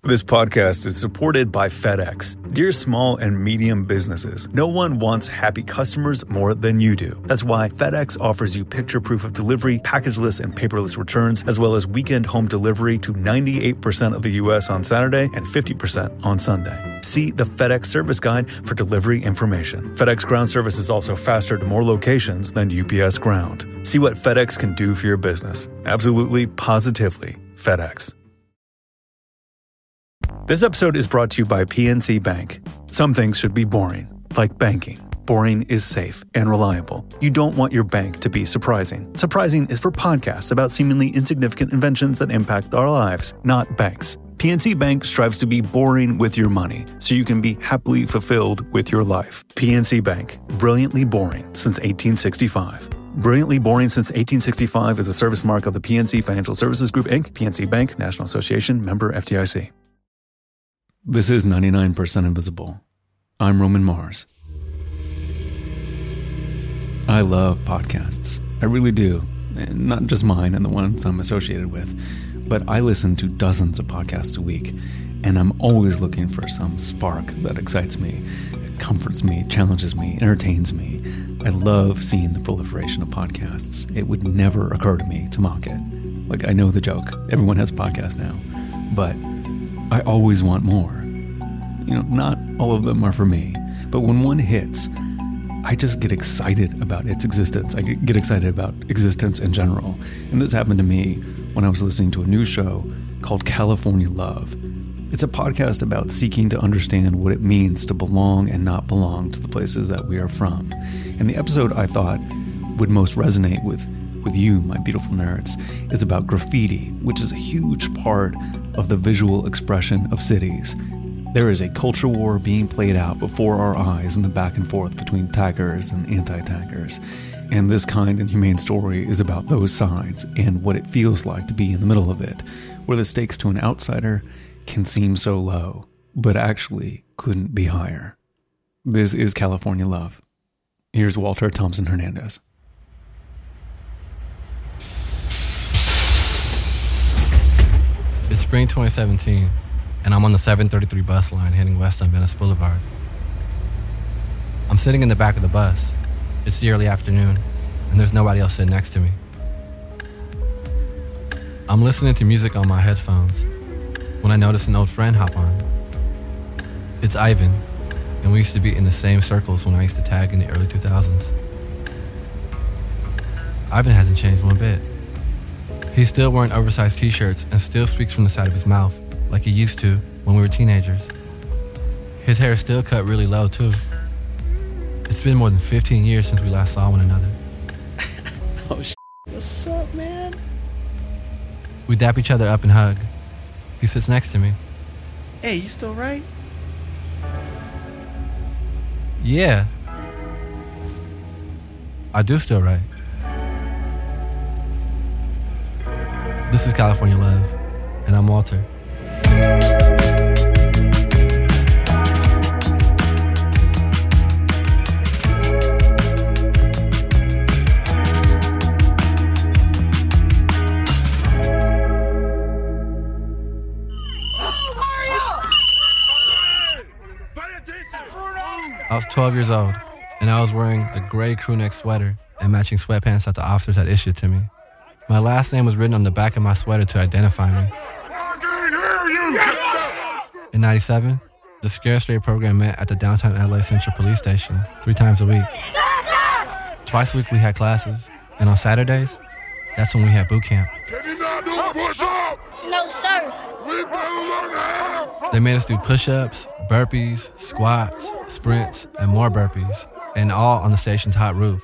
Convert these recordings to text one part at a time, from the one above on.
This podcast is supported by FedEx. Dear small and medium businesses, no one wants happy customers more than you do. That's why FedEx offers you picture proof of delivery, packageless and paperless returns, as well as weekend home delivery to 98% of the U.S. on Saturday and 50% on Sunday. See the FedEx service guide for delivery information. FedEx Ground service is also faster to more locations than UPS Ground. See what FedEx can do for your business. Absolutely, positively, FedEx. This episode is brought to you by PNC Bank. Some things should be boring, like banking. Boring is safe and reliable. You don't want your bank to be surprising. Surprising is for podcasts about seemingly insignificant inventions that impact our lives, not banks. PNC Bank strives to be boring with your money, so you can be happily fulfilled with your life. PNC Bank, brilliantly boring since 1865. Brilliantly Boring Since 1865 is a service mark of the PNC Financial Services Group, Inc., PNC Bank, National Association, member FDIC. This is 99% Invisible. I'm Roman Mars. I love podcasts. I really do. Not just mine and the ones I'm associated with, but I listen to dozens of podcasts a week, and I'm always looking for some spark that excites me, comforts me, challenges me, entertains me. I love seeing the proliferation of podcasts. It would never occur to me to mock it. Like, I know the joke. Everyone has podcasts now. But I always want more. You know, not all of them are for me. But when one hits, I just get excited about its existence. I get excited about existence in general. And this happened to me when I was listening to a new show called California Love. It's a podcast about seeking to understand what it means to belong and not belong to the places that we are from. And the episode I thought would most resonate with you, my beautiful nerds, is about graffiti, which is a huge part of the visual expression of cities. There is a culture war being played out before our eyes in the back and forth between taggers and anti-taggers. And this kind and humane story is about those sides and what it feels like to be in the middle of it, where the stakes to an outsider can seem so low, but actually couldn't be higher. This is California Love. Here's Walter Thompson Hernandez. It's spring 2017, and I'm on the 733 bus line heading west on Venice Boulevard. I'm sitting in the back of the bus. It's the early afternoon, and there's nobody else sitting next to me. I'm listening to music on my headphones when I notice an old friend hop on. It's Ivan, and we used to be in the same circles when I used to tag in the early 2000s. Ivan hasn't changed one bit. He's still wearing oversized t-shirts and still speaks from the side of his mouth like he used to when we were teenagers. His hair is still cut really low too. It's been more than 15 years since we last saw one another. Oh shit. What's up, man? We dap each other up and hug. He sits next to me. Hey, you still right? Yeah. I do still write. This is California Love, and I'm Walter. I was 12 years old, and I was wearing the gray crewneck sweater and matching sweatpants that the officers had issued to me. My last name was written on the back of my sweater to identify me. In 97, the Scare Straight program met at the downtown LA Central Police Station 3 times a week. Twice a week we had classes, and on Saturdays, that's when we had boot camp. Can you not do a push-up? No, sir. We better learn how. They made us do push-ups, burpees, squats, sprints, and more burpees, and all on the station's hot roof.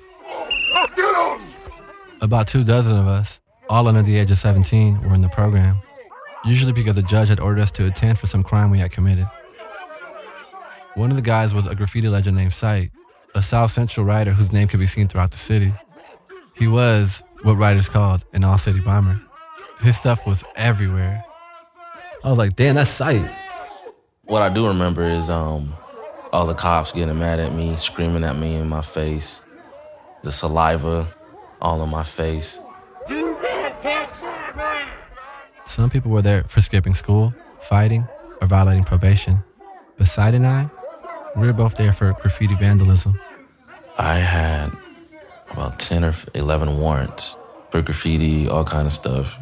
About 24 of us, all under the age of 17, were in the program, usually because the judge had ordered us to attend for some crime we had committed. One of the guys was a graffiti legend named Sight, a South Central writer whose name could be seen throughout the city. He was what writers called an all-city bomber. His stuff was everywhere. I was like, damn, that's Sight. What I do remember is all the cops getting mad at me, screaming at me in my face, the saliva all on my face. Some people were there for skipping school, fighting, or violating probation. But Said and I, we were both there for graffiti vandalism. I had about 10 or 11 warrants for graffiti, all kind of stuff.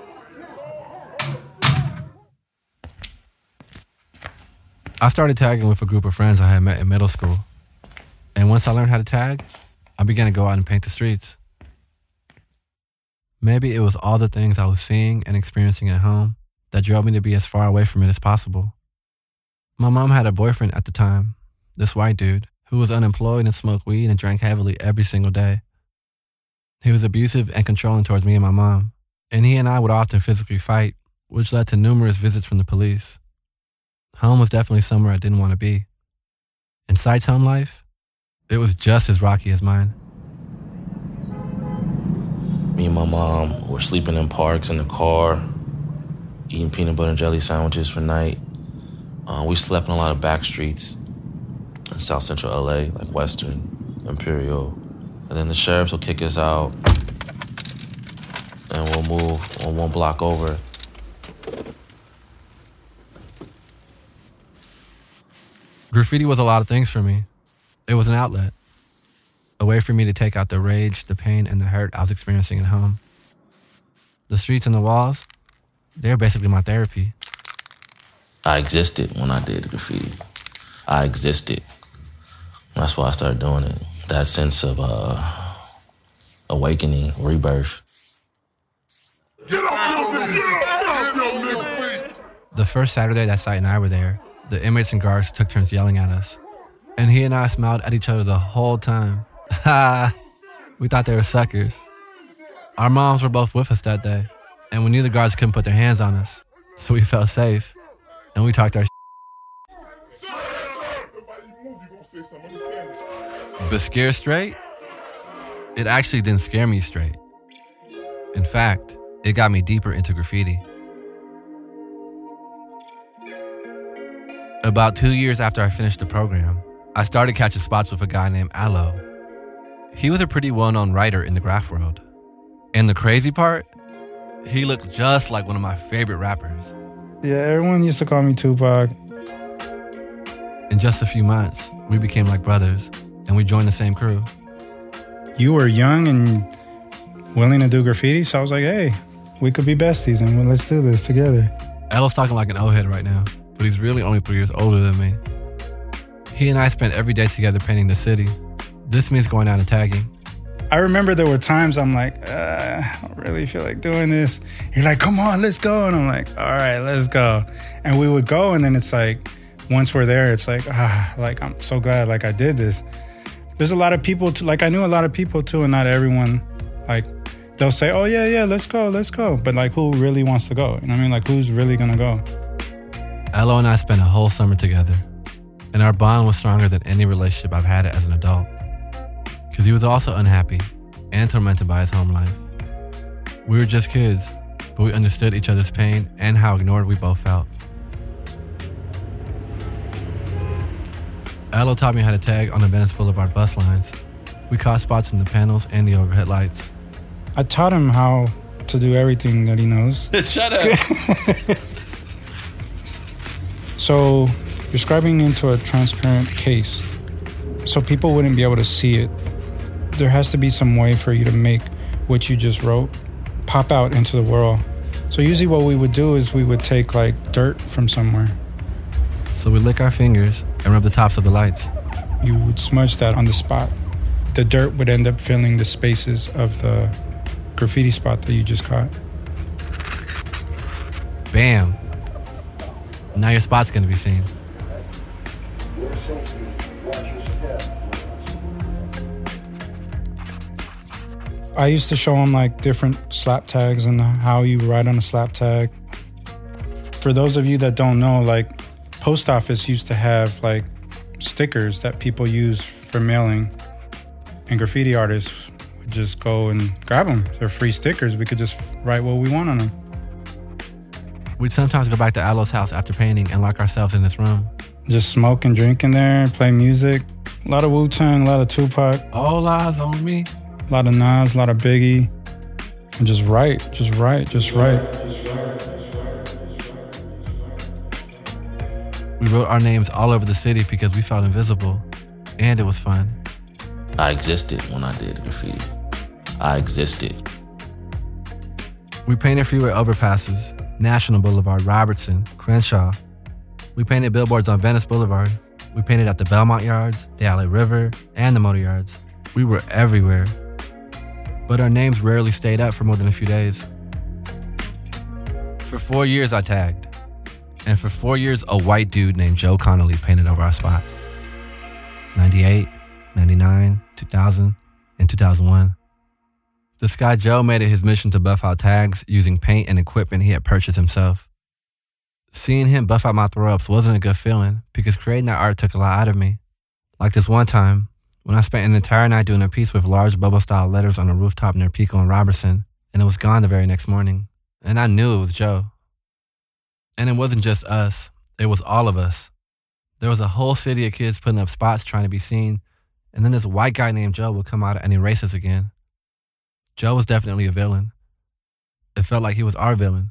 I started tagging with a group of friends I had met in middle school. And once I learned how to tag, I began to go out and paint the streets. Maybe it was all the things I was seeing and experiencing at home that drove me to be as far away from it as possible. My mom had a boyfriend at the time, this white dude, who was unemployed and smoked weed and drank heavily every single day. He was abusive and controlling towards me and my mom, and he and I would often physically fight, which led to numerous visits from the police. Home was definitely somewhere I didn't want to be. In Said's home life, it was just as rocky as mine. Me and my mom were sleeping in parks in the car, eating peanut butter and jelly sandwiches for night. We slept in a lot of back streets in South Central LA, like Western, Imperial. And then the sheriffs will kick us out and we'll move on one block over. Graffiti was a lot of things for me. It was an outlet, a way for me to take out the rage, the pain, and the hurt I was experiencing at home. The streets and the walls, they were basically my therapy. I existed when I did graffiti. I existed. That's why I started doing it. That sense of awakening, rebirth. Get off your feet! The first Saturday that Said and I were there, the inmates and guards took turns yelling at us. And he and I smiled at each other the whole time. We thought they were suckers. Our moms were both with us that day, and we knew the guards couldn't put their hands on us, so we felt safe. And we talked our But scared straight? It actually didn't scare me straight. In fact, it got me deeper into graffiti. About 2 years after I finished the program, I started catching spots with a guy named Aloe. He was a pretty well-known writer in the graph world. And the crazy part, he looked just like one of my favorite rappers. Yeah, everyone used to call me Tupac. In just a few months, we became like brothers, and we joined the same crew. You were young and willing to do graffiti, so I was like, hey, we could be besties, and let's do this together. Aloe's talking like an old head right now, but he's really only 3 years older than me. He and I spent every day together painting the city. This means going out and tagging. I remember there were times I'm like, I don't really feel like doing this. You're like, come on, let's go. And I'm like, all right, let's go. And we would go, and then it's like, once we're there, it's like, like, I'm so glad, like, I did this. There's a lot of people, like, I knew a lot of people, too, and not everyone, like, they'll say, oh, yeah, let's go. But, like, who really wants to go? You know what I mean? Like, who's really going to go? Aloe and I spent a whole summer together, and our bond was stronger than any relationship I've had as an adult. Because he was also unhappy and tormented by his home life. We were just kids, but we understood each other's pain and how ignored we both felt. Aloe taught me how to tag on the Venice Boulevard bus lines. We caught spots in the panels and the overhead lights. I taught him how to do everything that he knows. Shut up. So you're scribing into a transparent case, so people wouldn't be able to see it. There has to be some way for you to make what you just wrote pop out into the world. So usually what we would do is we would take like dirt from somewhere. So we lick our fingers and rub the tops of the lights. You would smudge that on the spot. The dirt would end up filling the spaces of the graffiti spot that you just caught. Bam! Now your spot's gonna be seen. I used to show them like different slap tags and how you write on a slap tag. For those of you that don't know, like post office used to have like stickers that people use for mailing, and graffiti artists would just go and grab them. They're free stickers. We could just write what we want on them. We'd sometimes go back to Aloe's house after painting and lock ourselves in his room. Just smoke and drink in there, play music. A lot of Wu-Tang, a lot of Tupac. All eyes on me. A lot of Nas, a lot of Biggie. And just write. We wrote our names all over the city because we felt invisible, and it was fun. I existed when I did graffiti. I existed. We painted freeway overpasses, National Boulevard, Robertson, Crenshaw. We painted billboards on Venice Boulevard. We painted at the Belmont Yards, the LA River, and the Motor Yards. We were everywhere. But our names rarely stayed up for more than a few days. For 4 years, I tagged. And for 4 years, a white dude named Joe Connolly painted over our spots. 98, 99, 2000, and 2001. This guy Joe made it his mission to buff out tags using paint and equipment he had purchased himself. Seeing him buff out my throw-ups wasn't a good feeling because creating that art took a lot out of me. Like this one time, when I spent an entire night doing a piece with large bubble-style letters on a rooftop near Pico and Robertson, and it was gone the very next morning. And I knew it was Joe. And it wasn't just us. It was all of us. There was a whole city of kids putting up spots trying to be seen, and then this white guy named Joe would come out and erase us again. Joe was definitely a villain. It felt like he was our villain.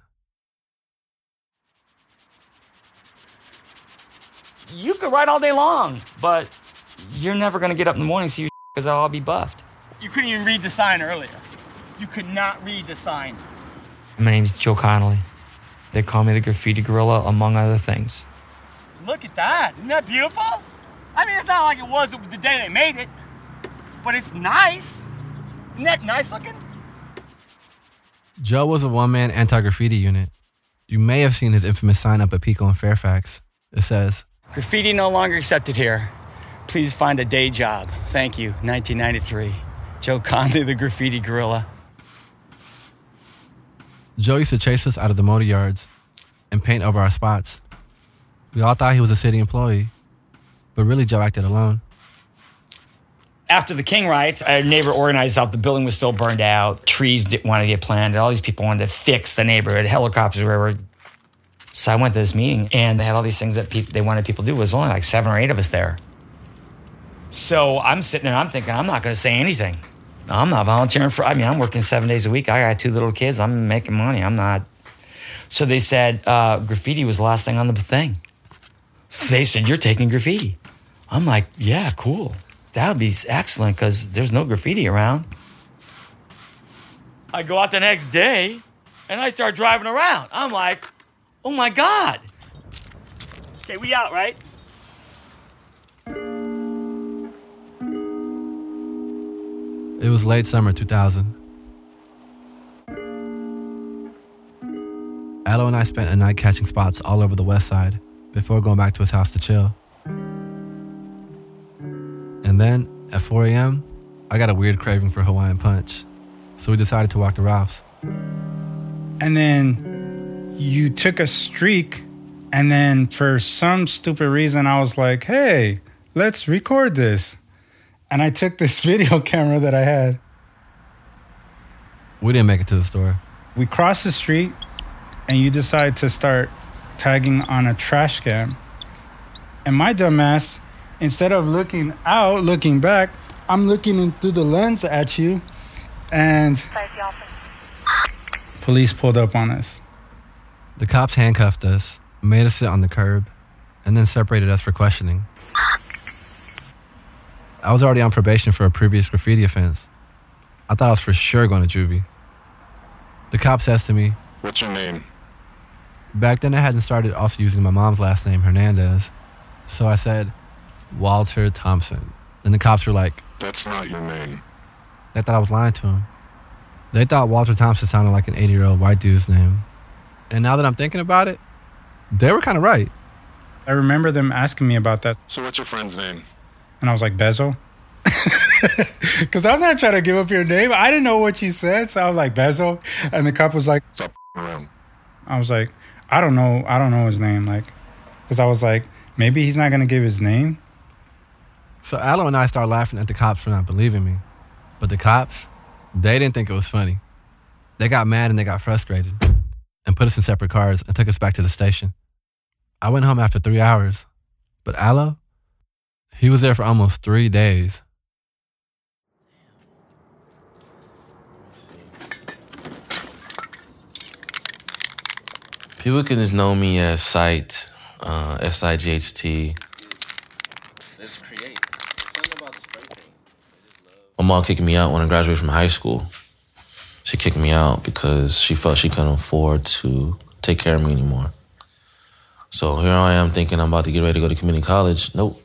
You could write all day long, but you're never going to get up in the morning and see your because I'll all be buffed. You couldn't even read the sign earlier. You could not read the sign. My name's Joe Connolly. They call me the Graffiti Gorilla, among other things. Look at that. Isn't that beautiful? I mean, it's not like it was the day they made it, but it's nice. Isn't that nice looking? Joe was a one-man anti-graffiti unit. You may have seen his infamous sign up at Pico in Fairfax. It says, "Graffiti no longer accepted here. Please find a day job. Thank you, 1993. Joe Connolly, the Graffiti Gorilla." Joe used to chase us out of the motor yards and paint over our spots. We all thought he was a city employee, but really Joe acted alone. After the King riots, a neighbor organized out. The building was still burned out. Trees didn't want to get planted. All these people wanted to fix the neighborhood. Helicopters were everywhere. So I went to this meeting, and they had all these things that they wanted people to do. It was only like 7 or 8 of us there. So I'm sitting there, I'm thinking, I'm not going to say anything. I'm not volunteering I'm working 7 days a week. I got 2 little kids. I'm making money. I'm not. So they said graffiti was the last thing on the thing. So they said, "You're taking graffiti." I'm like, "Yeah, cool. That would be excellent because there's no graffiti around." I go out the next day and I start driving around. I'm like, oh my God. Okay, we out, right? It was late summer 2000. Allo and I spent a night catching spots all over the west side before going back to his house to chill. And then, at 4 a.m., I got a weird craving for Hawaiian Punch, so we decided to walk to Ralph's. And then you took a streak, and then for some stupid reason, I was like, hey, let's record this. And I took this video camera that I had. We didn't make it to the store. We crossed the street, and you decide to start tagging on a trash can. And my dumbass, instead of looking out, looking back, I'm looking in through the lens at you, and police pulled up on us. The cops handcuffed us, made us sit on the curb, and then separated us for questioning. I was already on probation for a previous graffiti offense. I thought I was for sure going to juvie. The cop says to me, "What's your name?" Back then I hadn't started also using my mom's last name, Hernandez. So I said, Walter Thompson. And the cops were like, "That's not your name." They thought I was lying to them. They thought Walter Thompson sounded like an 80-year-old white dude's name. And now that I'm thinking about it, they were kind of right. I remember them asking me about that. "So what's your friend's name?" And I was like, Bezo. Because I'm not trying to give up your name. I didn't know what you said, so I was like, Bezo. And the cop was like, "Stop around." I was like, I don't know his name. Like, because I was like, maybe he's not going to give his name. So Allo and I started laughing at the cops for not believing me. But the cops, they didn't think it was funny. They got mad and they got frustrated and put us in separate cars and took us back to the station. I went home after 3 hours. But Allo, he was there for almost 3 days. People can just know me as Sight SIGHT. My mom kicked me out when I graduated from high school. She kicked me out because she felt she couldn't afford to take care of me anymore. So here I am thinking I'm about to get ready to go to community college. Nope.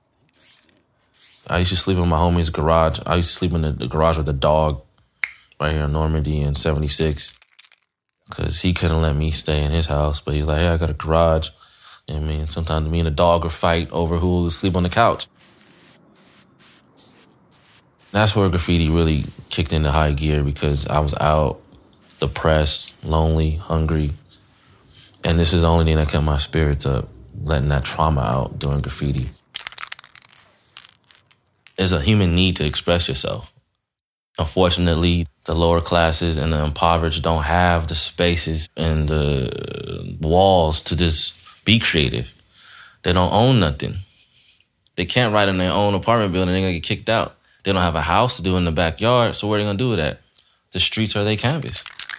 I used to sleep in my homie's garage. I used to sleep in the garage with the dog right here in Normandy in 76 because he couldn't let me stay in his house. But he's like, hey, I got a garage. You know what I mean? Sometimes me and the dog would fight over who would sleep on the couch. That's where graffiti really kicked into high gear because I was out, depressed, lonely, hungry. And this is the only thing that kept my spirits up, letting that trauma out doing graffiti. There's a human need to express yourself. Unfortunately, the lower classes and the impoverished don't have the spaces and the walls to just be creative. They don't own nothing. They can't write in their own apartment building. They're going to get kicked out. They don't have a house to do in the backyard, so what are they going to do with that? The streets are their canvas.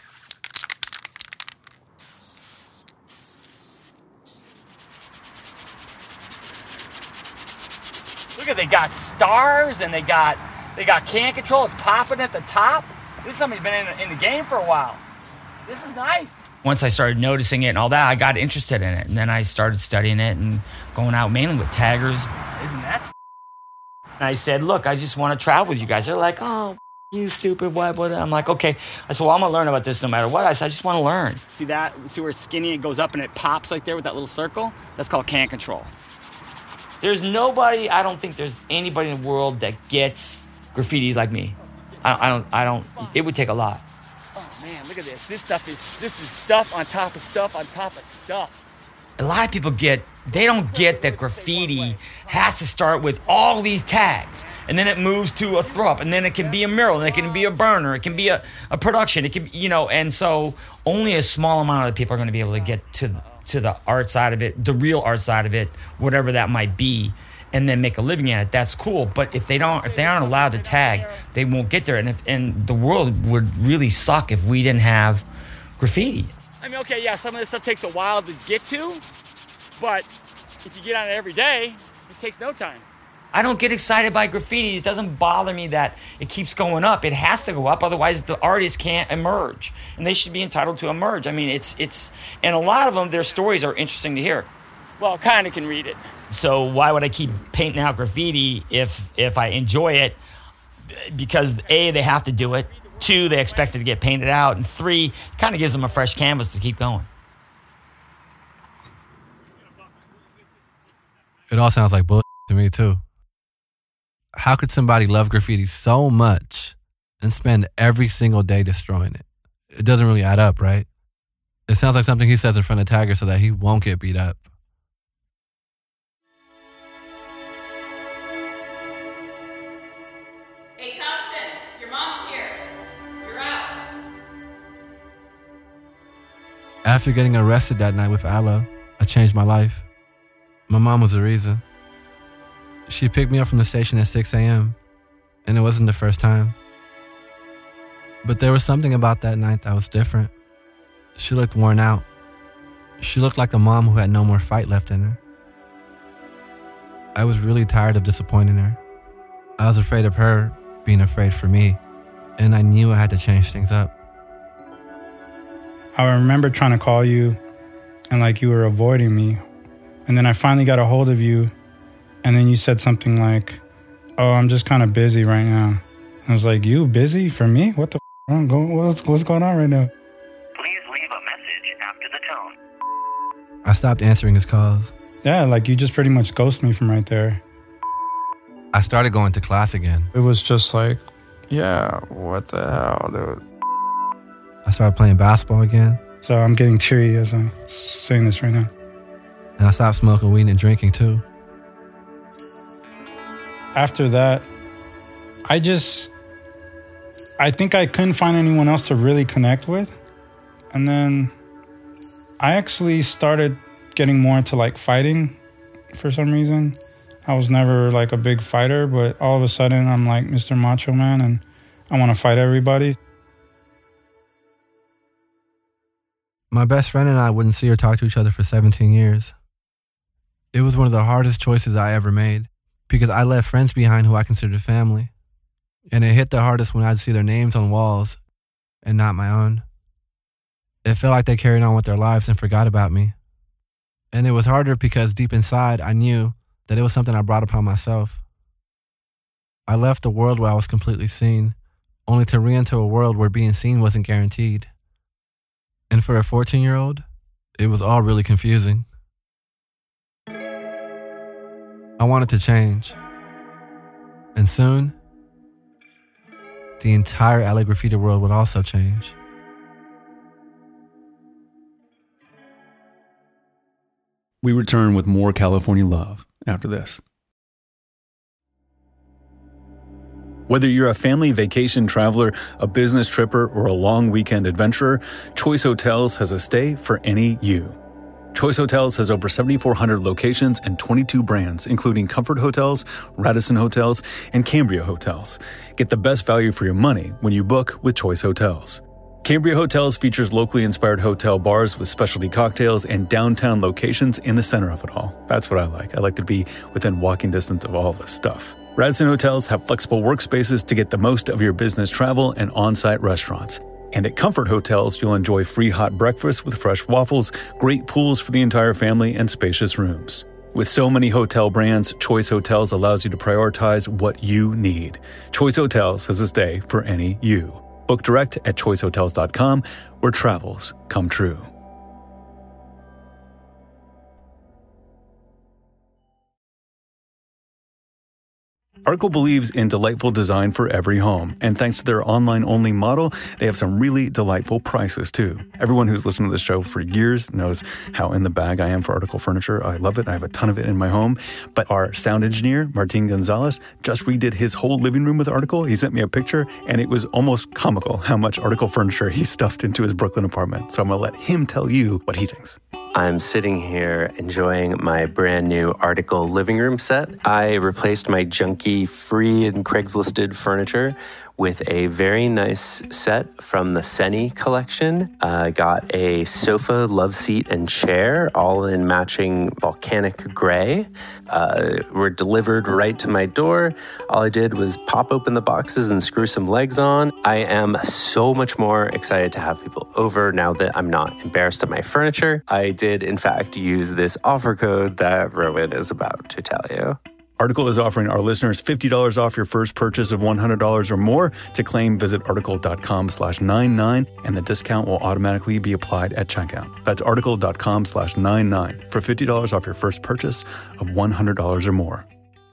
Look at, they got stars and they got can control. It's popping at the top. This is somebody's been in the game for a while. This is nice. Once I started noticing it and all that, I got interested in it. And then I started studying it and going out mainly with taggers. Isn't that? And I said, look, I just want to travel with you guys. They're like, oh, you stupid, what? I'm like, okay. I said, well, I'm going to learn about this no matter what. I said, I just want to learn. See that? See where it's skinny? It goes up and it pops right there with that little circle? That's called can control. There's nobody, I don't think there's anybody in the world that gets graffiti like me. I don't, it would take a lot. Oh man, look at this. This is stuff on top of stuff on top of stuff. A lot of people they don't get that graffiti has to start with all these tags. And then it moves to a throw up. And then it can be a mural. And it can be a burner. It can be a production. It can, and so only a small amount of people are going to be able to get to the art side of it, the real art side of it, whatever that might be, and then make a living at it. That's cool. But if they aren't allowed to tag, they won't get there. And the world would really suck if we didn't have graffiti. I mean, okay, yeah, some of this stuff takes a while to get to, but if you get on it every day, it takes no time. I don't get excited by graffiti. It doesn't bother me that it keeps going up. It has to go up, otherwise the artist can't emerge, and they should be entitled to emerge. I mean, it's and a lot of them, their stories are interesting to hear. Well, kind of can read it. So why would I keep painting out graffiti if I enjoy it? Because A, they have to do it. 2, they expect it to get painted out. And 3, it kind of gives them a fresh canvas to keep going. It all sounds like bullshit to me, too. How could somebody love graffiti so much and spend every single day destroying it? It doesn't really add up, right? It sounds like something he says in front of Tiger so that he won't get beat up. Hey, Thompson, your mom's here. You're out. After getting arrested that night with Aloe, I changed my life. My mom was the reason. She picked me up from the station at 6 a.m., and it wasn't the first time. But there was something about that night that was different. She looked worn out. She looked like a mom who had no more fight left in her. I was really tired of disappointing her. I was afraid of her being afraid for me, and I knew I had to change things up. I remember trying to call you, and you were avoiding me. And then I finally got a hold of you, and then you said something like, oh, I'm just kind of busy right now. I was like, you busy for me? What the what's going on right now? Please leave a message after the tone. I stopped answering his calls. Yeah, you just pretty much ghosted me from right there. I started going to class again. It was just yeah, what the hell, dude? I started playing basketball again. So I'm getting teary as I'm saying this right now. And I stopped smoking weed and drinking too. After that, I think I couldn't find anyone else to really connect with. And then I actually started getting more into fighting for some reason. I was never a big fighter, but all of a sudden I'm Mr. Macho Man and I want to fight everybody. My best friend and I wouldn't see or talk to each other for 17 years. It was one of the hardest choices I ever made because I left friends behind who I considered family. And it hit the hardest when I'd see their names on walls and not my own. It felt like they carried on with their lives and forgot about me. And it was harder because deep inside, I knew that it was something I brought upon myself. I left a world where I was completely seen, only to re-enter a world where being seen wasn't guaranteed. And for a 14-year-old, it was all really confusing. I wanted to change. And soon, the entire LA graffiti world would also change. We return with more California love after this. Whether you're a family vacation traveler, a business tripper, or a long weekend adventurer, Choice Hotels has a stay for any you. Choice Hotels has over 7,400 locations and 22 brands, including Comfort Hotels, Radisson Hotels, and Cambria Hotels. Get the best value for your money when you book with Choice Hotels. Cambria Hotels features locally inspired hotel bars with specialty cocktails and downtown locations in the center of it all. That's what I like. I like to be within walking distance of all this stuff. Radisson Hotels have flexible workspaces to get the most of your business travel and on-site restaurants. And at Comfort Hotels, you'll enjoy free hot breakfast with fresh waffles, great pools for the entire family, and spacious rooms. With so many hotel brands, Choice Hotels allows you to prioritize what you need. Choice Hotels has a stay for any you. Book direct at choicehotels.com, where travels come true. Article believes in delightful design for every home, and thanks to their online-only model, they have some really delightful prices too. Everyone who's listened to this show for years knows how in the bag I am for Article furniture. I love it. I have a ton of it in my home. But our sound engineer, Martin Gonzalez, just redid his whole living room with Article. He sent me a picture, and it was almost comical how much Article furniture he stuffed into his Brooklyn apartment. So I'm going to let him tell you what he thinks. I'm sitting here enjoying my brand new Article living room set. I replaced my junky free and Craigslisted furniture with a very nice set from the Seni collection. Got a sofa, love seat, and chair, all in matching volcanic gray. Were delivered right to my door. All I did was pop open the boxes and screw some legs on. I am so much more excited to have people over now that I'm not embarrassed of my furniture. I did, in fact, use this offer code that Rowan is about to tell you. Article is offering our listeners $50 off your first purchase of $100 or more. To claim, visit article.com/99, and the discount will automatically be applied at checkout. That's article.com/99 for $50 off your first purchase of $100 or more.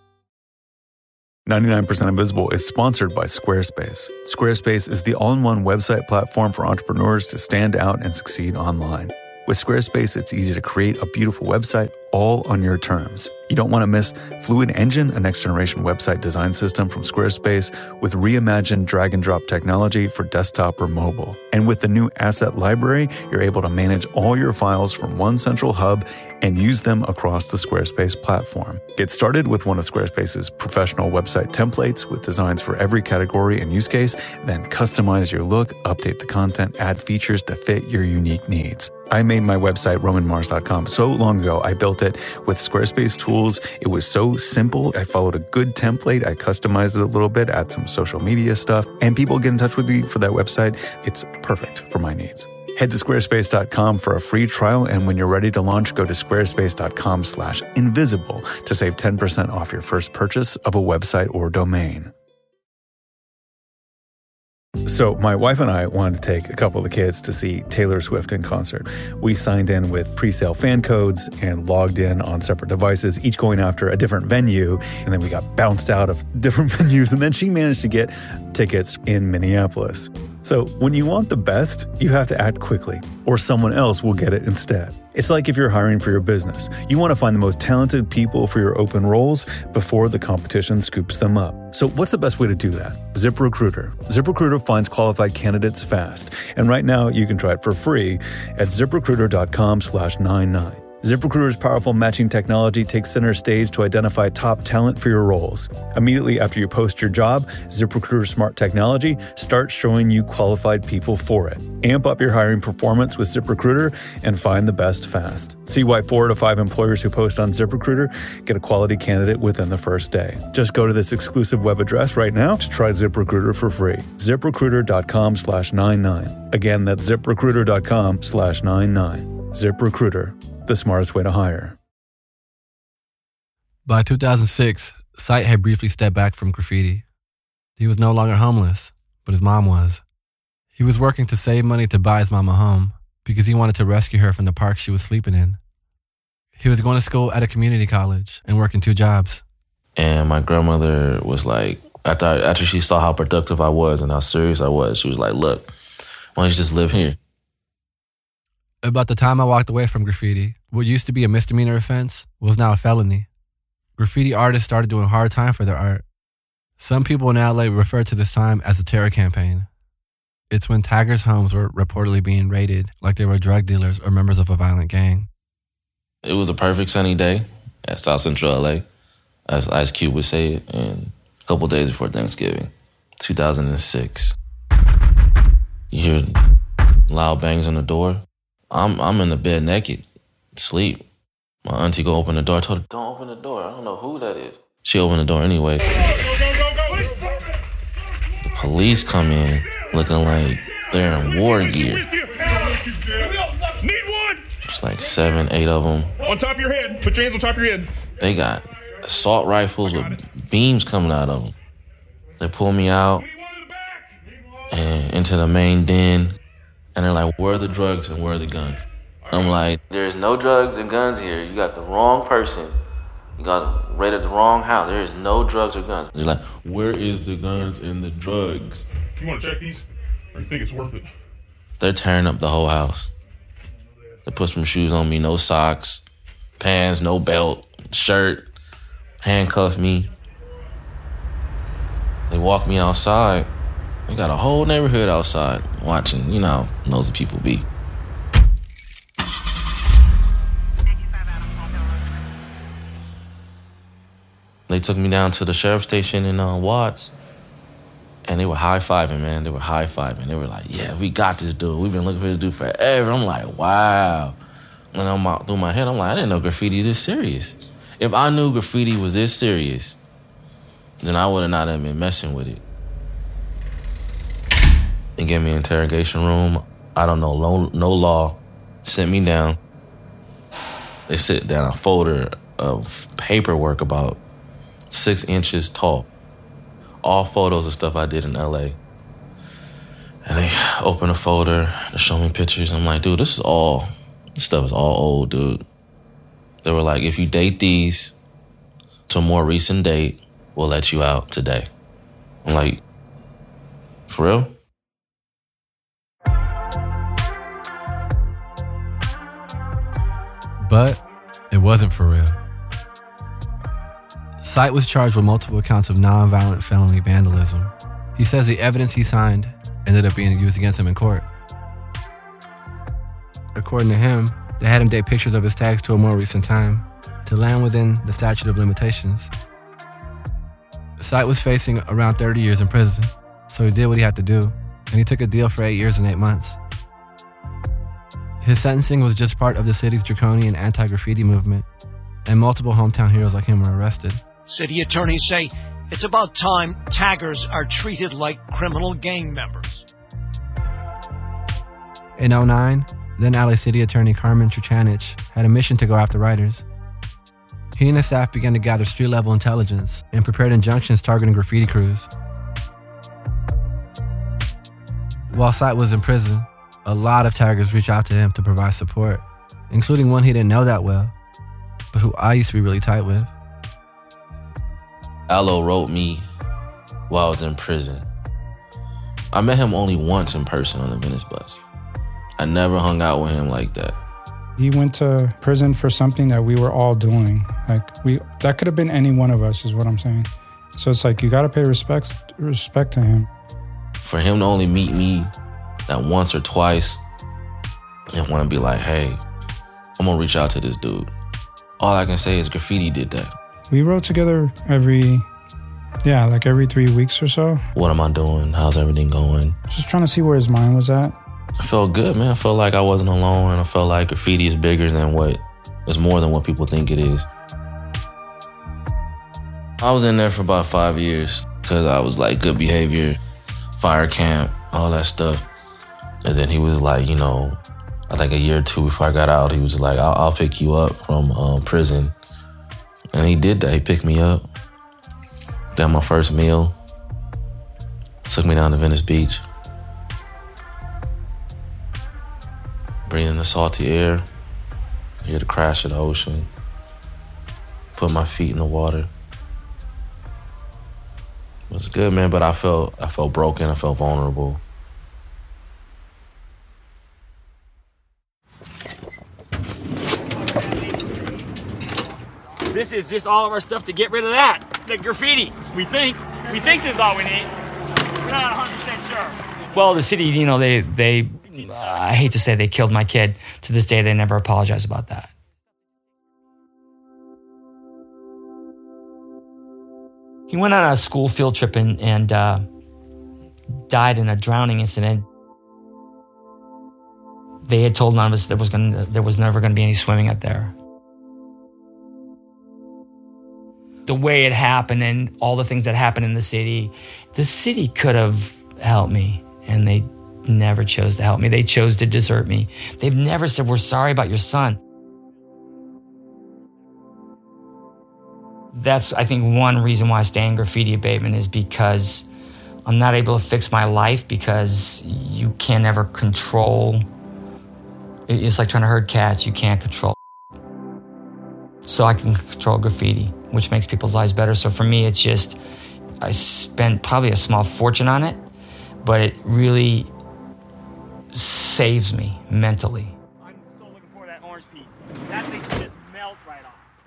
99% Invisible is sponsored by Squarespace. Squarespace is the all-in-one website platform for entrepreneurs to stand out and succeed online. With Squarespace, it's easy to create a beautiful website all on your terms. You don't want to miss Fluid Engine, a next-generation website design system from Squarespace with reimagined drag-and-drop technology for desktop or mobile. And with the new Asset Library, you're able to manage all your files from one central hub and use them across the Squarespace platform. Get started with one of Squarespace's professional website templates with designs for every category and use case, then customize your look, update the content, add features to fit your unique needs. I made my website, romanmars.com, so long ago. I built it with Squarespace tools. It was so simple. I followed a good template. I customized it a little bit, add some social media stuff, and people get in touch with me for that website. It's perfect for my needs. Head to squarespace.com for a free trial, and when you're ready to launch, go to squarespace.com/invisible to save 10% off your first purchase of a website or domain. So my wife and I wanted to take a couple of the kids to see Taylor Swift in concert. We signed in with pre-sale fan codes and logged in on separate devices, each going after a different venue. And then we got bounced out of different venues. And then she managed to get tickets in Minneapolis. So when you want the best, you have to act quickly, or someone else will get it instead. It's like if you're hiring for your business. You want to find the most talented people for your open roles before the competition scoops them up. So what's the best way to do that? ZipRecruiter. ZipRecruiter finds qualified candidates fast. And right now you can try it for free at ZipRecruiter.com/99. ZipRecruiter's powerful matching technology takes center stage to identify top talent for your roles. Immediately after you post your job, ZipRecruiter's smart technology starts showing you qualified people for it. Amp up your hiring performance with ZipRecruiter and find the best fast. See why 4 out of 5 employers who post on ZipRecruiter get a quality candidate within the first day. Just go to this exclusive web address right now to try ZipRecruiter for free. ZipRecruiter.com/99. Again, that's ZipRecruiter.com/99. ZipRecruiter, the smartest way to hire. By 2006, Sight had briefly stepped back from graffiti. He was no longer homeless, but his mom was. He was working to save money to buy his mom a home because he wanted to rescue her from the park she was sleeping in. He was going to school at a community college and working 2 jobs. And my grandmother was like, after she saw how productive I was and how serious I was, she was like, look, why don't you just live here? About the time I walked away from graffiti, what used to be a misdemeanor offense was now a felony. Graffiti artists started doing hard time for their art. Some people in LA refer to this time as the terror campaign. It's when taggers' homes were reportedly being raided like they were drug dealers or members of a violent gang. It was a perfect sunny day at South Central LA, as Ice Cube would say it, and a couple days before Thanksgiving, 2006. You hear loud bangs on the door. I'm in the bed naked, asleep. My auntie go open the door. I told her, don't open the door. I don't know who that is. She opened the door anyway. The police come in looking like they're in war gear. It's like 7, 8 of them. On top of your head. Put your hands on top of your head. They got assault rifles with beams coming out of them. They pull me out and into the main den. And they're like, where are the drugs and where are the guns? I'm like, there's no drugs and guns here. You got the wrong person. You got raided the wrong house. There is no drugs or guns. They're like, where is the guns and the drugs? You want to check these? Or you think it's worth it? They're tearing up the whole house. They put some shoes on me, no socks, pants, no belt, shirt, handcuff me. They walk me outside. We got a whole neighborhood outside watching, you know, nosy people be. They took me down to the sheriff's station in Watts, and they were high-fiving, man. They were high-fiving. They were like, yeah, we got this dude. We've been looking for this dude forever. I'm like, wow. And through my head, I'm like, I didn't know graffiti this serious. If I knew graffiti was this serious, then I would have not have been messing with it. They gave me an interrogation room. I don't know, no law. Sent me down. They sit down a folder of paperwork about 6 inches tall. All photos of stuff I did in LA. And they open a folder to show me pictures. I'm like, dude, this stuff is all old, dude. They were like, if you date these to a more recent date, we'll let you out today. I'm like, for real? But it wasn't for real. Sight was charged with multiple counts of nonviolent felony vandalism. He says the evidence he signed ended up being used against him in court. According to him, they had him date pictures of his tags to a more recent time to land within the statute of limitations. Sight was facing around 30 years in prison, so he did what he had to do, and he took a deal for 8 years and 8 months. His sentencing was just part of the city's draconian anti-graffiti movement, and multiple hometown heroes like him were arrested. City attorneys say it's about time taggers are treated like criminal gang members. In 2009, then LA City Attorney Carmen Truchanich had a mission to go after writers. He and his staff began to gather street-level intelligence and prepared injunctions targeting graffiti crews. While Sight was in prison, a lot of taggers reached out to him to provide support, including one he didn't know that well, but who I used to be really tight with. Allo wrote me while I was in prison. I met him only once in person on the Venice bus. I never hung out with him like that. He went to prison for something that we were all doing. That could have been any one of us, is what I'm saying. So it's like, you got to pay respect to him. For him to only meet me that once or twice and want to be like, hey, I'm gonna reach out to this dude. All I can say is Graffiti did that. We wrote together every 3 weeks or so. What am I doing? How's everything going? Just trying to see where his mind was at. I felt good, man. I felt like I wasn't alone, and I felt like Graffiti is bigger than it's more than what people think it is. I was in there for about 5 years because I was like good behavior, fire camp, all that stuff. And then he was like, you know, I think a year or two before I got out, he was like, I'll pick you up from prison. And he did that. He picked me up. Got my first meal. Took me down to Venice Beach. Breathing the salty air. Hear the crash of the ocean. Put my feet in the water. It was good, man, but I felt broken. I felt vulnerable. This is just all of our stuff to get rid of that. The graffiti. We think this is all we need. We're not 100% sure. Well, the city, you know, they I hate to say they killed my kid. To this day, they never apologize about that. He went on a school field trip and died in a drowning incident. They had told none of us there was never going to be any swimming up there. The way it happened and all the things that happened in the city could have helped me, and they never chose to help me. They chose to desert me. They've never said, we're sorry about your son. That's, I think, one reason why I stay in graffiti abatement is because I'm not able to fix my life because you can never control. It's like trying to herd cats. You can't control. So I can control graffiti, which makes people's lives better. So for me, it's just, I spent probably a small fortune on it, but it really saves me mentally. I'm so looking for that orange piece. That thing can just melt right off.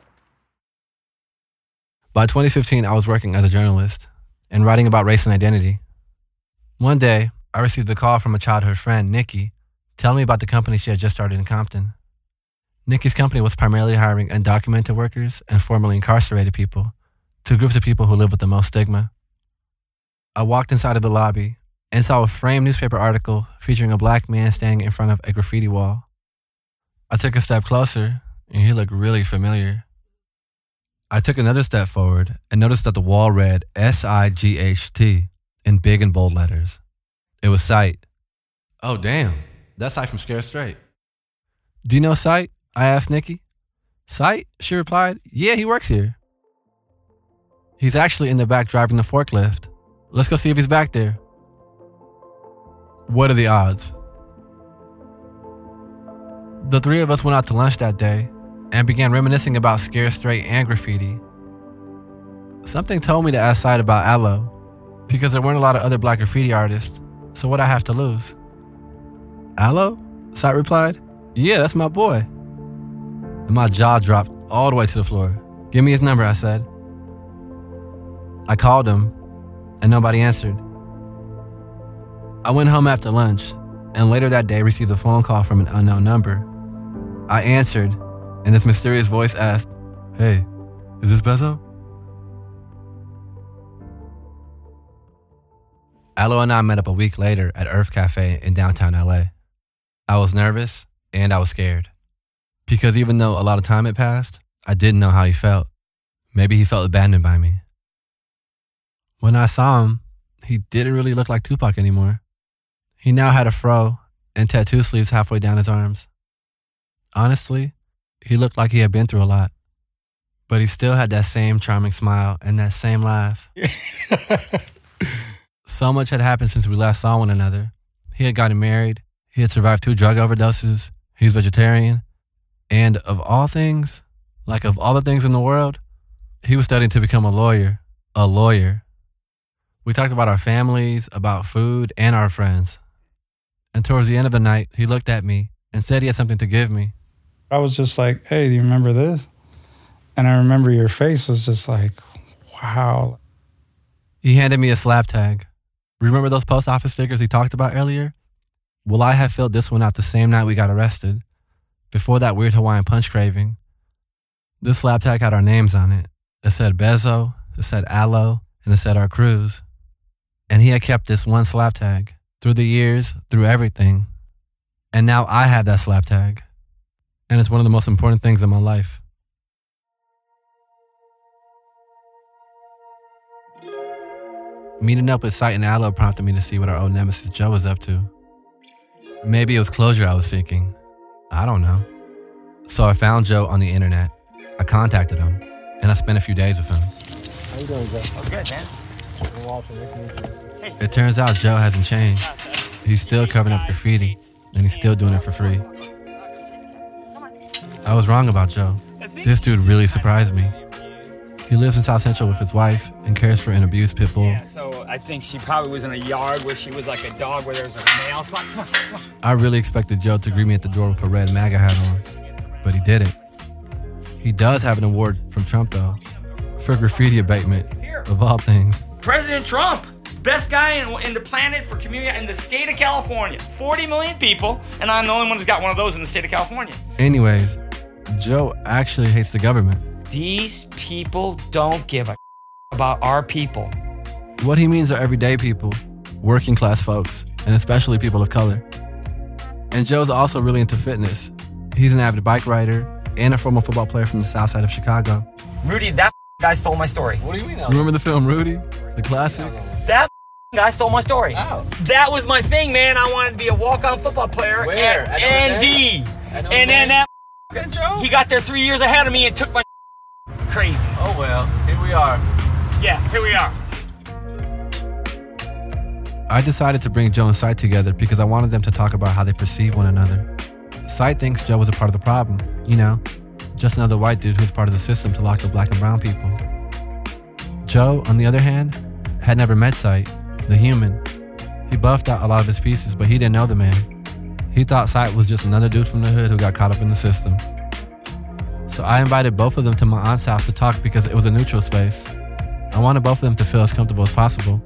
By 2015, I was working as a journalist and writing about race and identity. One day, I received a call from a childhood friend, Nikki, telling me about the company she had just started in Compton. Nikki's company was primarily hiring undocumented workers and formerly incarcerated people, two groups of people who live with the most stigma. I walked inside of the lobby and saw a framed newspaper article featuring a black man standing in front of a graffiti wall. I took a step closer, and he looked really familiar. I took another step forward and noticed that the wall read SIGHT in big and bold letters. It was Sight. Oh, damn. That's Sight from Scared Straight. Do you know Sight? I asked Nikki. Sight? She replied, yeah, he works here. He's actually in the back driving the forklift. Let's go see if he's back there. What are the odds? The three of us went out to lunch that day and began reminiscing about Scared Straight and graffiti. Something told me to ask Sight about Aloe, because there weren't a lot of other black graffiti artists, so what'd I have to lose? Aloe? Sight replied, yeah, that's my boy. And my jaw dropped all the way to the floor. Give me his number, I said. I called him, and nobody answered. I went home after lunch, and later that day received a phone call from an unknown number. I answered, and this mysterious voice asked, hey, is this Bezo? Aloe and I met up a week later at Earth Cafe in downtown LA. I was nervous, and I was scared. Because even though a lot of time had passed, I didn't know how he felt. Maybe he felt abandoned by me. When I saw him, he didn't really look like Tupac anymore. He now had a fro and tattoo sleeves halfway down his arms. Honestly, he looked like he had been through a lot. But he still had that same charming smile and that same laugh. So much had happened since we last saw one another. He had gotten married. He had survived 2 drug overdoses. He was vegetarian. And of all things, like of all the things in the world, he was studying to become a lawyer. A lawyer. We talked about our families, about food, and our friends. And towards the end of the night, he looked at me and said he had something to give me. I was just like, hey, do you remember this? And I remember your face was just like, wow. He handed me a slap tag. Remember those post office stickers he talked about earlier? Well, I had filled this one out the same night we got arrested. before that weird Hawaiian punch craving. This slap tag had our names on it. It said Bezo, it said Aloe, and it said our cruise. And he had kept this one slap tag through the years, through everything. And now I have that slap tag. And it's one of the most important things in my life. Meeting up with Sight and Aloe prompted me to see what our old nemesis Joe was up to. Maybe it was closure I was seeking. I don't know. So I found Joe on the internet. I contacted him, and I spent a few days with him. How you doing, Joe? I'm good, man. It turns out Joe hasn't changed. He's still covering up graffiti, and he's still doing it for free. I was wrong about Joe. This dude really surprised me. He lives in South Central with his wife and cares for an abused pit bull. Yeah, so I think she probably was in a yard where she was like a dog where there was a nail slap. Come on, come on. I really expected Joe to greet me at the door with a red MAGA hat on, but he didn't. He does have an award from Trump, though, for graffiti abatement, of all things. President Trump, best guy in the planet for community in the state of California. 40 million people, and I'm the only one who's got one of those in the state of California. Anyways, Joe actually hates the government. These people don't give a about our people. What he means are everyday people, working class folks, and especially people of color. And Joe's also really into fitness. He's an avid bike rider and a former football player from the south side of Chicago. Rudy, that guy stole my story. What do you mean? Remember the film Rudy? The classic? That guy stole my story. How? That was my thing, man. I wanted to be a walk-on football player Where? at ND. And then that he got there 3 years ahead of me and took my crazy. Oh, well, here we are. Yeah, here we are. I decided to bring Joe and Sight together because I wanted them to talk about how they perceive one another. Sight thinks Joe was a part of the problem, you know, just another white dude who's part of the system to lock up black and brown people. Joe, on the other hand, had never met Sight, the human. He buffed out a lot of his pieces, but he didn't know the man. He thought Sight was just another dude from the hood who got caught up in the system. So I invited both of them to my aunt's house to talk because it was a neutral space. I wanted both of them to feel as comfortable as possible.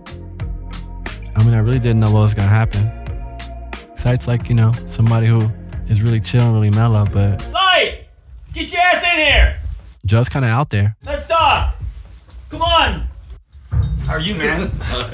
I mean, I really didn't know what was going to happen. Sight's like, you know, somebody who is really chill and really mellow, but... Sight! Get your ass in here! Joe's kind of out there. Let's talk! Come on! How are you, man?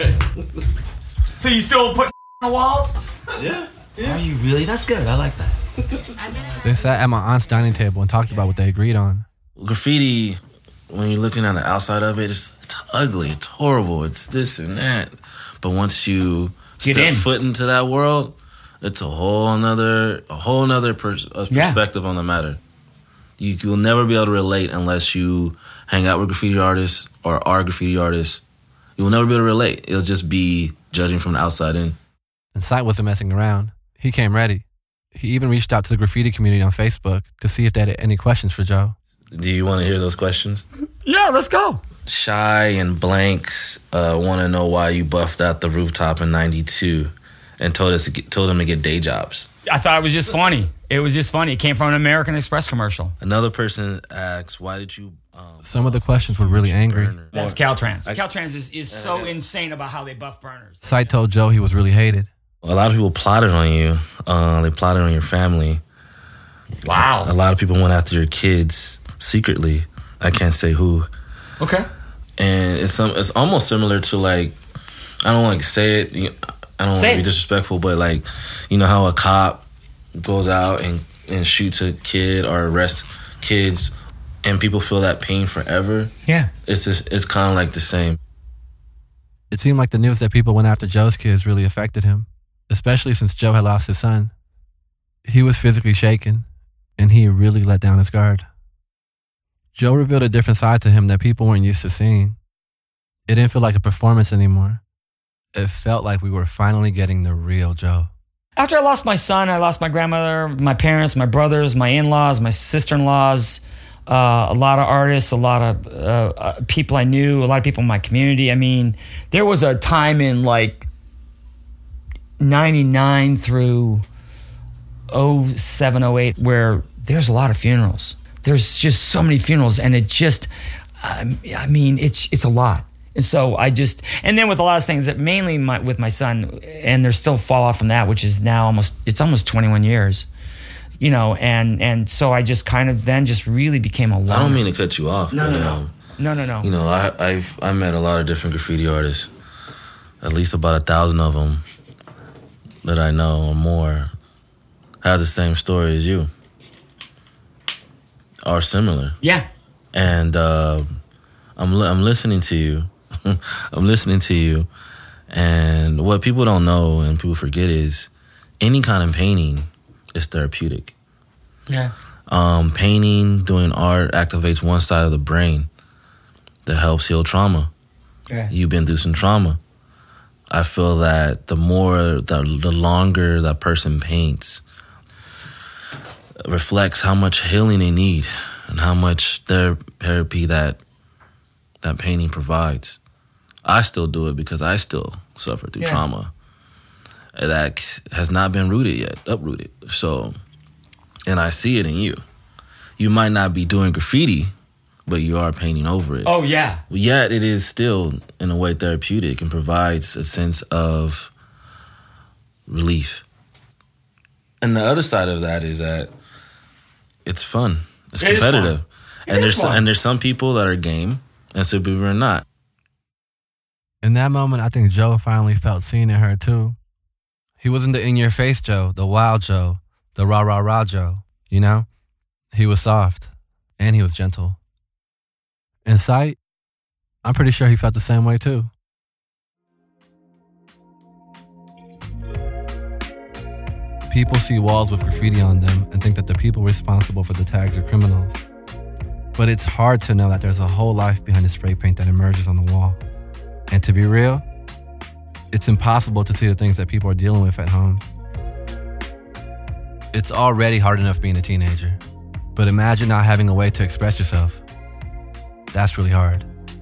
So you still put on the walls? Yeah. Are you really? That's good. I like that. They sat at my aunt's dining table and talked about what they agreed on. Graffiti, when you're looking on the outside of it, it's ugly, it's horrible, it's this and that. But once you step foot into that world, it's a whole nother perspective on the matter. You'll never be able to relate unless you hang out with graffiti artists or are graffiti artists. You will never be able to relate. It'll just be judging from the outside in. And Sight wasn't messing around. He came ready. He even reached out to the graffiti community on Facebook to see if they had any questions for Joe. Do you want to hear those questions? Yeah, let's go. Shy and Blanks want to know why you buffed out the rooftop in '92 and told them to get day jobs. I thought it was just funny. It was just funny. It came from an American Express commercial. Another person asks, why did you... Some of the questions were really angry. That's Caltrans. Caltrans is so insane about how they buff burners. Sight told Joe he was really hated. A lot of people plotted on you. They plotted on your family. Wow. A lot of people went after your kids secretly. I can't say who. Okay. And it's almost similar to, like, I don't want to say it. I don't want to be disrespectful, but, like, you know how a cop goes out and shoots a kid or arrests kids and people feel that pain forever? Yeah. It's kind of like the same. It seemed like the news that people went after Joe's kids really affected him, especially since Joe had lost his son. He was physically shaken, and he really let down his guard. Joe revealed a different side to him that people weren't used to seeing. It didn't feel like a performance anymore. It felt like we were finally getting the real Joe. After I lost my son, I lost my grandmother, my parents, my brothers, my in-laws, my sister-in-laws, a lot of artists, a lot of people I knew, a lot of people in my community. I mean, there was a time in like 99 through 07, 08 where there's a lot of funerals. There's just so many funerals, and it just, I mean, it's a lot. And so and then with a lot of things, that mainly with my son, and there's still fallout from that, which is now almost 21 years. you know, and so I just kind of then just really became a loner. I don't mean to cut you off. No, but, no. You know, I met a lot of different graffiti artists, at least about 1,000 of them that I know or more have the same story as you, are similar. Yeah. And I'm listening to you. I'm listening to you, and what people don't know and people forget is any kind of painting is therapeutic. Yeah. Painting, doing art activates one side of the brain that helps heal trauma. Yeah. You've been through some trauma. I feel that the longer that person paints reflects how much healing they need and how much therapy that painting provides. I still do it because I still suffer through trauma that has not been uprooted. So, and I see it in you. You might not be doing graffiti, but you are painting over it. Oh, yeah. Yet it is still, in a way, therapeutic and provides a sense of relief. And the other side of that is that it's fun. It's competitive. And there's some people that are game and some people are not. In that moment, I think Joe finally felt seen in her too. He wasn't the in-your-face Joe, the wild Joe, the rah-rah-rah Joe, you know? He was soft, and he was gentle. In sight, I'm pretty sure he felt the same way too. People see walls with graffiti on them and think that the people responsible for the tags are criminals. But it's hard to know that there's a whole life behind the spray paint that emerges on the wall. And to be real, it's impossible to see the things that people are dealing with at home. It's already hard enough being a teenager, but imagine not having a way to express yourself. That's really hard.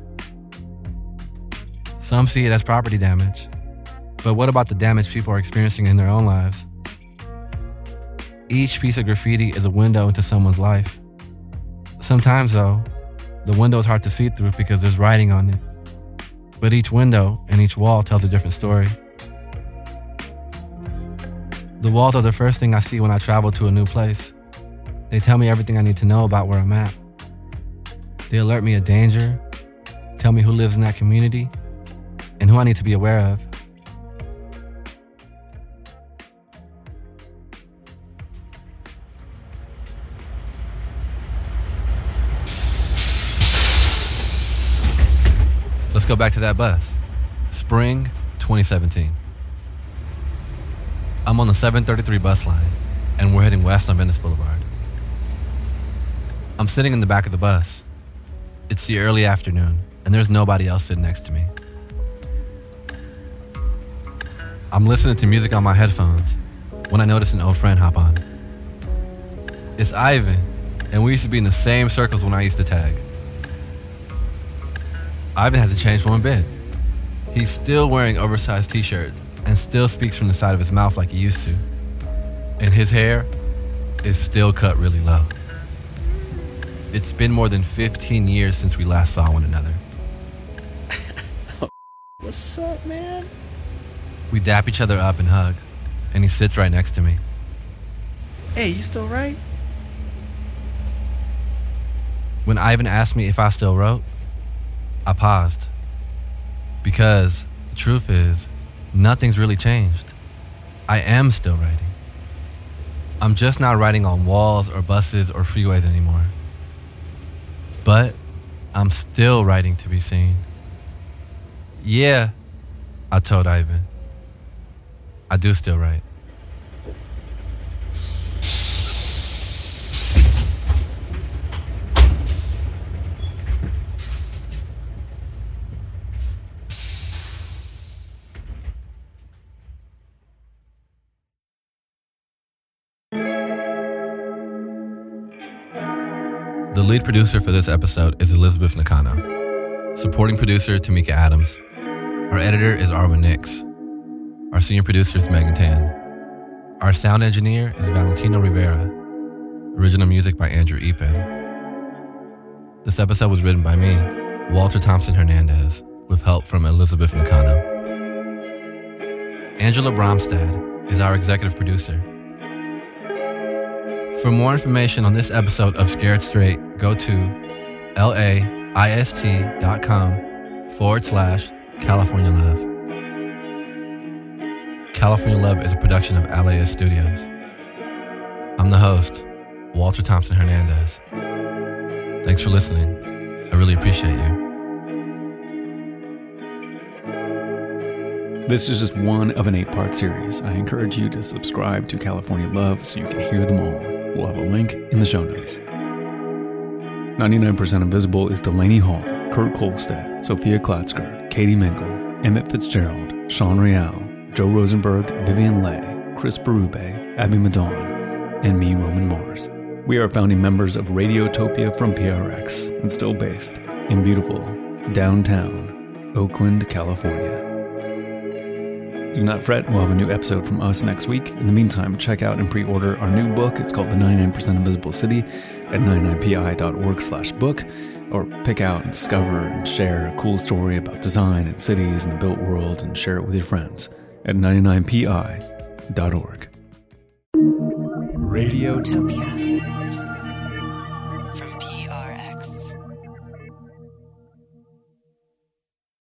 Some see it as property damage, but what about the damage people are experiencing in their own lives? Each piece of graffiti is a window into someone's life. Sometimes, though, the window is hard to see through because there's writing on it. But each window and each wall tells a different story. The walls are the first thing I see when I travel to a new place. They tell me everything I need to know about where I'm at. They alert me of danger, tell me who lives in that community, and who I need to be aware of. Let's go back to that bus. Spring 2017. I'm on the 733 bus line, and we're heading west on Venice Boulevard. I'm sitting in the back of the bus. It's the early afternoon, and there's nobody else sitting next to me. I'm listening to music on my headphones when I notice an old friend hop on. It's Ivan, and we used to be in the same circles when I used to tag. Ivan hasn't changed one bit. He's still wearing oversized t-shirts and still speaks from the side of his mouth like he used to. And his hair is still cut really low. It's been more than 15 years since we last saw one another. What's up, man? We dap each other up and hug, and he sits right next to me. Hey, you still right? When Ivan asked me if I still wrote, I paused. Because the truth is, nothing's really changed. I am still writing. I'm just not writing on walls or buses or freeways anymore. But I'm still writing to be seen. Yeah, I told Ivan. I do still write. The lead producer for this episode is Elizabeth Nakano. Supporting producer, Tamika Adams. Our editor is Arwen Nix. Our senior producer is Megan Tan. Our sound engineer is Valentino Rivera. Original music by Andrew Epen. This episode was written by me, Walter Thompson Hernandez, with help from Elizabeth Nakano. Angela Bromstad is our executive producer. For more information on this episode of Scared Straight, go to laist.com/California Love. California Love is a production of LAist Studios. I'm the host, Walter Thompson Hernandez. Thanks for listening. I really appreciate you. This is just one of an 8-part series. I encourage you to subscribe to California Love so you can hear them all. We'll have a link in the show notes. 99% Invisible is Delaney Hall, Kurt Kolstad, Sophia Klatzker, Katie Minkle, Emmett Fitzgerald, Sean Real, Joe Rosenberg, Vivian Leigh, Chris Berube, Abby Madon, and me, Roman Mars. We are founding members of Radiotopia from PRX and still based in beautiful downtown Oakland, California. Do not fret, we'll have a new episode from us next week. In the meantime, check out and pre-order our new book. It's called The 99% Invisible City at 99pi.org/book, or pick out and discover and share a cool story about design and cities and the built world and share it with your friends at 99pi.org. Radiotopia.